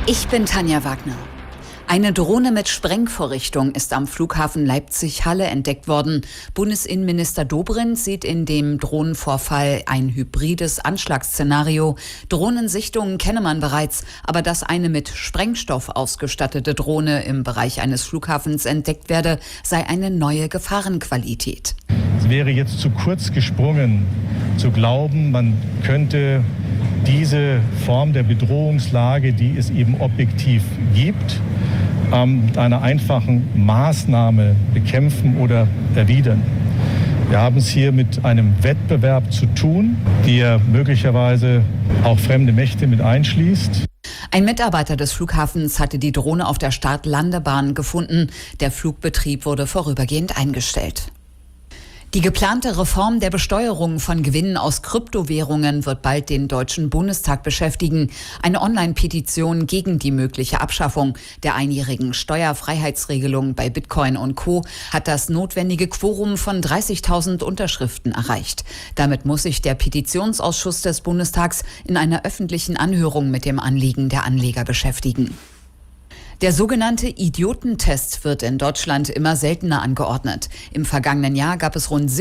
Ich bin Tanja Wagner. Eine Drohne mit Sprengvorrichtung ist am Flughafen Leipzig-Halle entdeckt worden. Bundesinnenminister Dobrindt sieht in dem Drohnenvorfall ein hybrides Anschlagsszenario. Drohnensichtungen kenne man bereits, aber dass eine mit Sprengstoff ausgestattete Drohne im Bereich eines Flughafens entdeckt werde, sei eine neue Gefahrenqualität. Es wäre jetzt zu kurz gesprungen, zu glauben, man könnte diese Form der Bedrohungslage, die es eben objektiv gibt, mit einer einfachen Maßnahme bekämpfen oder erwidern. Wir haben es hier mit einem Wettbewerb zu tun, der möglicherweise auch fremde Mächte mit einschließt. Ein Mitarbeiter des Flughafens hatte die Drohne auf der Start-Landebahn gefunden. Der Flugbetrieb wurde vorübergehend eingestellt. Die geplante Reform der Besteuerung von Gewinnen aus Kryptowährungen wird bald den Deutschen Bundestag beschäftigen. Eine Online-Petition gegen die mögliche Abschaffung der einjährigen Steuerfreiheitsregelung bei Bitcoin und Co. hat das notwendige Quorum von 30.000 Unterschriften erreicht. Damit muss sich der Petitionsausschuss des Bundestags in einer öffentlichen Anhörung mit dem Anliegen der Anleger beschäftigen. Der sogenannte Idiotentest wird in Deutschland immer seltener angeordnet. Im vergangenen Jahr gab es rund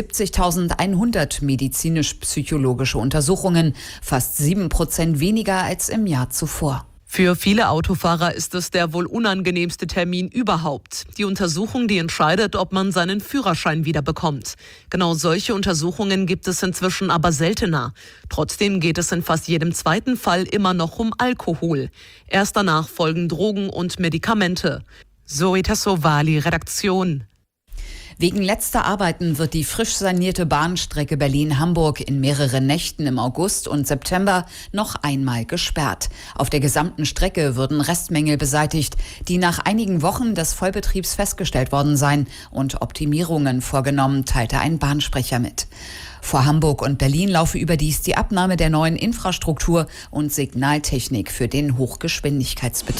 70.100 medizinisch-psychologische Untersuchungen, fast 7% weniger als im Jahr zuvor. Für viele Autofahrer ist es der wohl unangenehmste Termin überhaupt. Die Untersuchung, die entscheidet, ob man seinen Führerschein wieder bekommt. Genau solche Untersuchungen gibt es inzwischen aber seltener. Trotzdem geht es in fast jedem zweiten Fall immer noch um Alkohol. Erst danach folgen Drogen und Medikamente. Zoe Tassovali, Redaktion. Wegen letzter Arbeiten wird die frisch sanierte Bahnstrecke Berlin-Hamburg in mehreren Nächten im August und September noch einmal gesperrt. Auf der gesamten Strecke würden Restmängel beseitigt, die nach einigen Wochen des Vollbetriebs festgestellt worden seien und Optimierungen vorgenommen, teilte ein Bahnsprecher mit. Vor Hamburg und Berlin laufe überdies die Abnahme der neuen Infrastruktur und Signaltechnik für den Hochgeschwindigkeitsbetrieb.